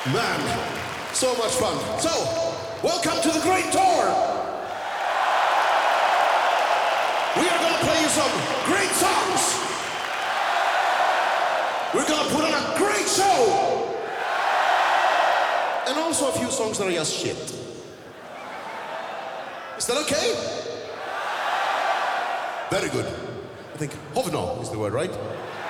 Man, so much fun. So, welcome to the Great Tour. We are gonna play you some great songs. We're gonna put on a great show. And also a few songs that are just shit. Is that okay? Very good. I think hovno is the word, right?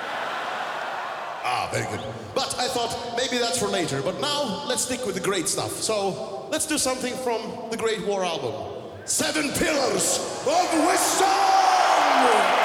Ah, very good. But I thought maybe that's for later. But now, let's stick with the great stuff. So, let's do something from the Great War album. 7 Pillars of Wisdom!